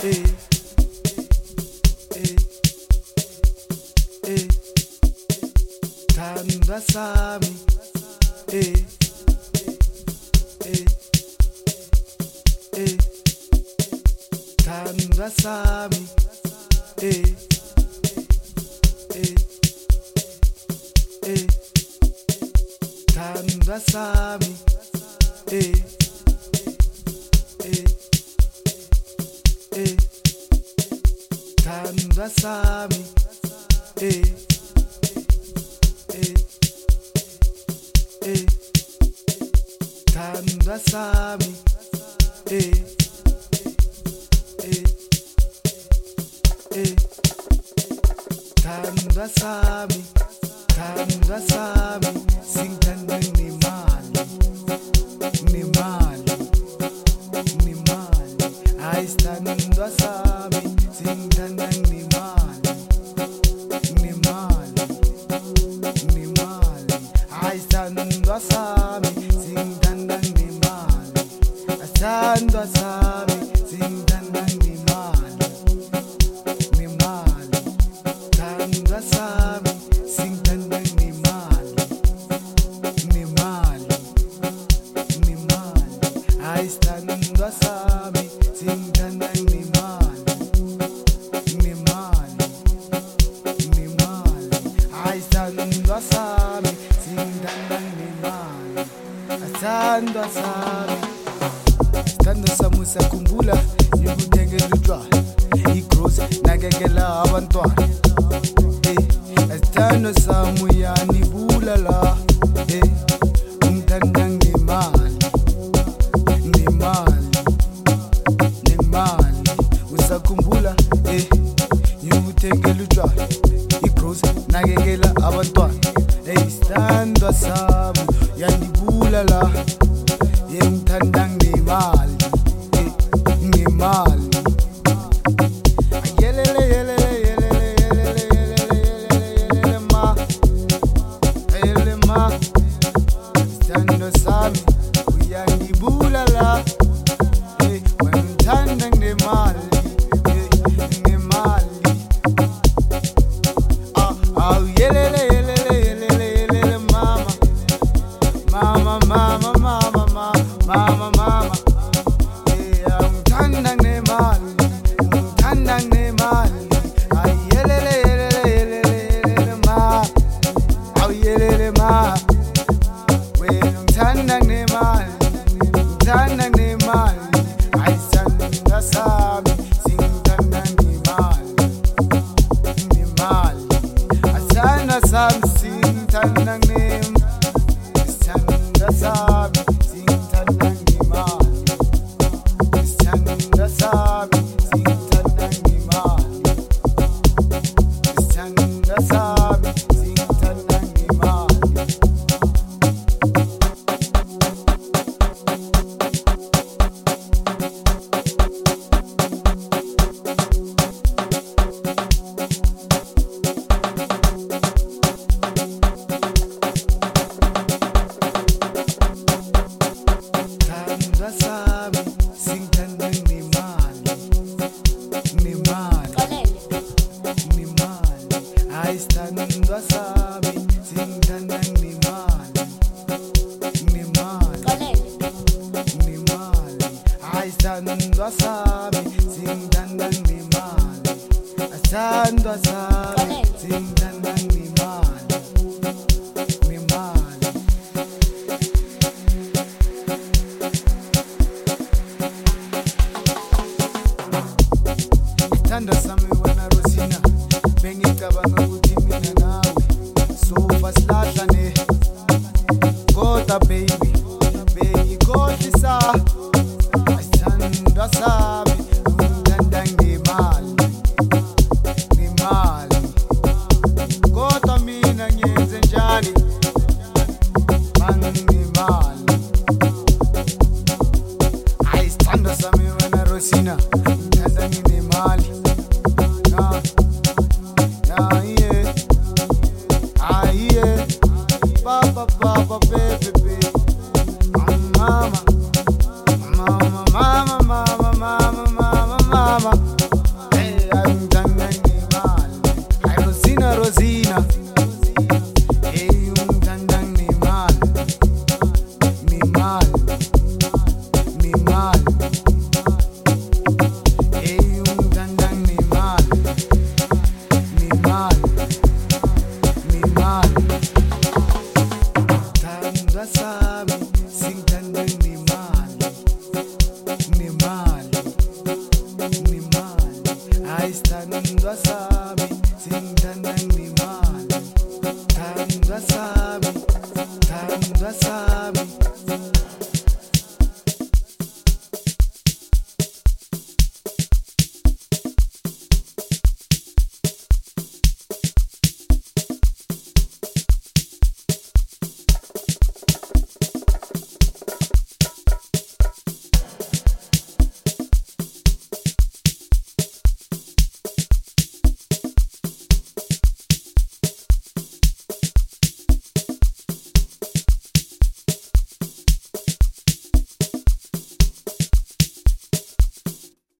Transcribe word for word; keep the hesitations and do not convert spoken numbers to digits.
eh, eh, eh, thandwa sami, eh, eh, eh, thandwa sami, eh, eh, eh, thandwa sami, eh, eh, eh, thandwa sami, eh, eh, eh, thandwa sami, eh, eh, eh, thandwa sami, thandwa sami, singithanda nemali, nemali, nemali, hayi sithandwa sami, singithanda nemali, nemali, nemali, hayi sithandwa sami, singithanda nemali, sithandwa sami, singithanda nemali, nemali, thandwa sami, singithanda nemali, nemali, nemali, hayi sithandwa sami, singithanda nemali, nemali, nemali, hayi sithandwa sami, singithanda nemali, sithandwa sami, sithandwa sami usakhumbula ngikuthengela utshwala igrocery nakekela abantwana, eh, sithandwa sami uyanibulala, eh, ungithanda ngemali, nemali, nemali, usakhumbula eh ngikuthengela utshwala igrocery nakekela abantwana, eh, sithandwa sami uyanibulala, eh, ungithanda ngemali, eh, ngemali. Yelele yelele yelele yelele yelele yelele ma, yelele ma, sithandwa sami uyanibulala, eh, ungithanda ngemali, eh, ngemali. Ah, ah, yelele yelele yelele yelele mama, mama mama mama mama mama mama, eh, ungithanda ngemali, ungithanda ngemali, ay yelele yelele yelele yelele ma, aw yelele ma, wena ungithanda ngemali, ungithanda ngemali, ay sithandwa sami, singithanda ngemali, ngemali, asithandwa sami, singithanda ngemali, sithandwa sami, singithanda ngemali, sithandwa sami, singithanda ngemali, sithandwa sami, singithanda ngemali. Thandwa sami, singithanda nemali, nemali, nemali, hayi sithandwa sami, singithanda nemali, nemali, nemali, hayi sithandwa sami, singithanda nemali, sithandwa sami, singithanda nemali, nemali. Sithandwa sami wena Rosina, bengicabanga ukuthi mina nawe sofa silahlane, kodwa baby bengikhohlisa, sithandwa sami ungithanda ngemali, ngemali, kodwa mina ngiyenze njani banginemali, hayi sithandwa sami wena Rosina, ngithanda nginemali,